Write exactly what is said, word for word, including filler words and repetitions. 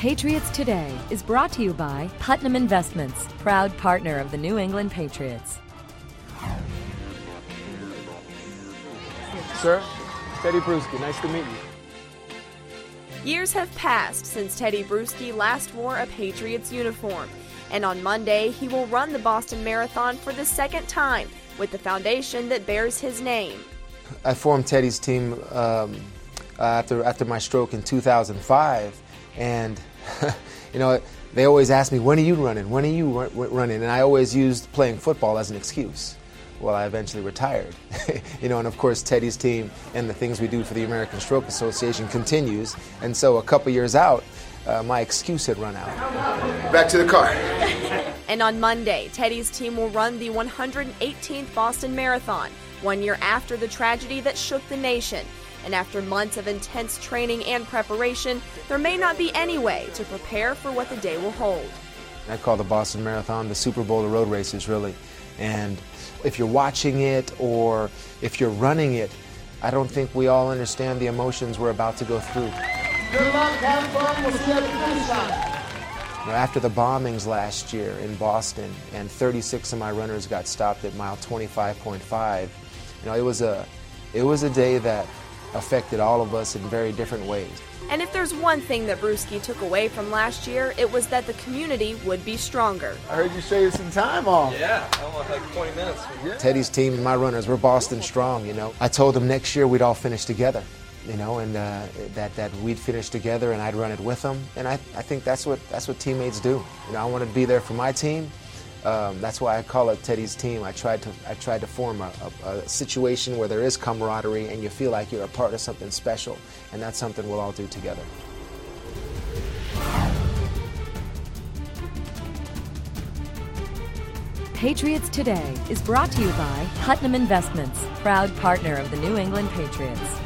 Patriots Today is brought to you by Putnam Investments, proud partner of the New England Patriots. Sir, Tedy Bruschi, nice to meet you. Years have passed since Tedy Bruschi last wore a Patriots uniform, and on Monday he will run the Boston Marathon for the second time with the foundation that bears his name. I formed Tedy's team um, after after my stroke in two thousand five, and you know, they always ask me, when are you running? When are you run- running? And I always used playing football as an excuse. Well, I eventually retired. You know, and of course Tedy's team and the things we do for the American Stroke Association continues, and so a couple years out, uh, my excuse had run out. Back to the car. And on Monday, Tedy's team will run the one hundred eighteenth Boston Marathon, one year after the tragedy that shook the nation. And after months of intense training and preparation, there may not be any way to prepare for what the day will hold. I call the Boston Marathon the Super Bowl of road races, really. And if you're watching it or if you're running it, I don't think we all understand the emotions we're about to go through. Good luck, have fun, we'll see you at the finish line. You know, after the bombings last year in Boston, and thirty-six of my runners got stopped at mile twenty-five point five, you know, it was a, it was a day that affected all of us in very different ways. And if there's one thing that Bruschi took away from last year, it was that the community would be stronger. I heard you shave some time off. Yeah, almost like twenty minutes. Yeah. Tedy's team and my runners, we're Boston strong, you know. I told them next year we'd all finish together, you know, and uh, that, that we'd finish together and I'd run it with them. And I, I think that's what, that's what teammates do. You know, I wanted to be there for my team. Um, that's why I call it Tedy's team. I tried to I tried to form a, a, a situation where there is camaraderie and you feel like you're a part of something special, and that's something we'll all do together. Patriots Today is brought to you by Putnam Investments, proud partner of the New England Patriots.